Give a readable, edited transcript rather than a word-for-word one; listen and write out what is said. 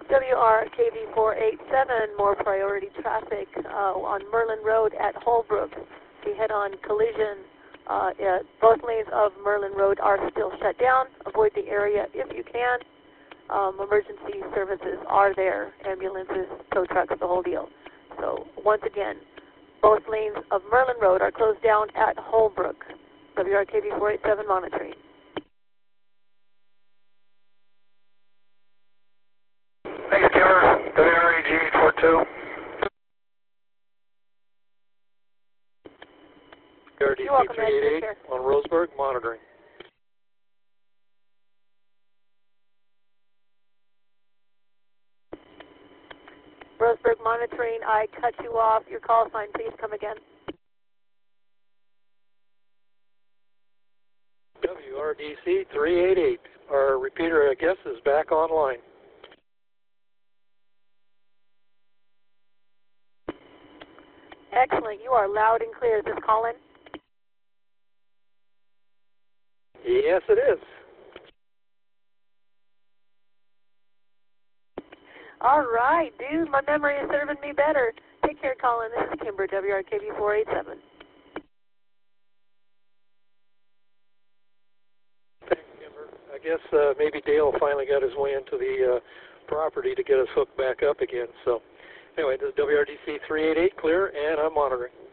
WRKV487, more priority traffic on Merlin Road at Holbrook. The head-on collision, both lanes of Merlin Road are still shut down. Avoid the area if you can. Emergency services are there, ambulances, tow trucks, the whole deal. So once again, both lanes of Merlin Road are closed down at Holbrook. WRKV487 monitoring. Thank you, Kimber. WREG 42. WRDC 388 on Roseburg, monitoring. Roseburg monitoring, I cut you off. Your call sign, please come again. WRDC 388. Our repeater, I guess, is back online. Excellent. You are loud and clear. Is this Colin? Yes, it is. All right, dude. My memory is serving me better. Take care, Colin. This is Kimber, WRKV487. Thanks, Kimber. I guess maybe Dale finally got his way into the property to get us hooked back up again. So, anyway, this is WRDC 388, clear, and I'm monitoring.